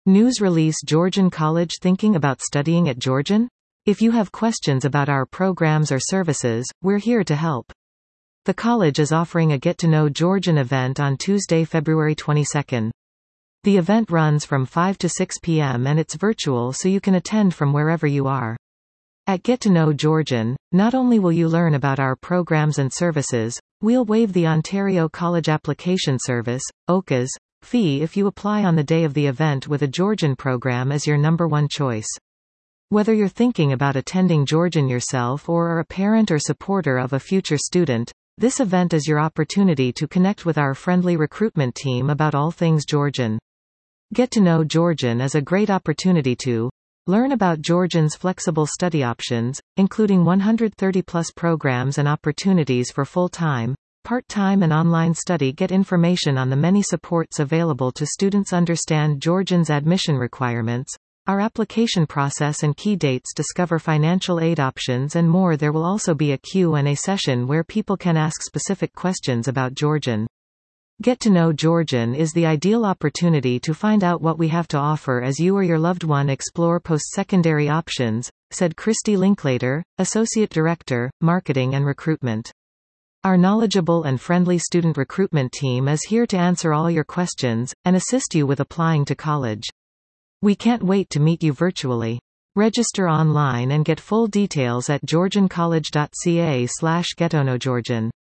News release: Georgian College thinking about studying at Georgian? If you have questions about our programs or services, we're here to help. The college is offering a Get to Know Georgian event on Tuesday, February 22. The event runs from 5 to 6 p.m. and it's virtual, so you can attend from wherever you are. At Get to Know Georgian, not only will you learn about our programs and services, we'll waive the Ontario College Application Service, OCAS, fee if you apply on the day of the event with a Georgian program as your number one choice. Whether you're thinking about attending Georgian yourself or are a parent or supporter of a future student, this event is your opportunity to connect with our friendly recruitment team about all things Georgian. Get to Know Georgian is a great opportunity to learn about Georgian's flexible study options, including 130-plus programs and opportunities for full-time, part-time and online study. Get information on the many supports available to students, understand Georgian's admission requirements, our application process and key dates, discover financial aid options and more. There will also be a Q&A session where people can ask specific questions about Georgian. Get to Know Georgian is the ideal opportunity to find out what we have to offer as you or your loved one explore post-secondary options, said Christy Linklater, Associate Director, Marketing and Recruitment. Our knowledgeable and friendly student recruitment team is here to answer all your questions and assist you with applying to college. We can't wait to meet you virtually. Register online and get full details at georgiancollege.ca/gettoknowgeorgian.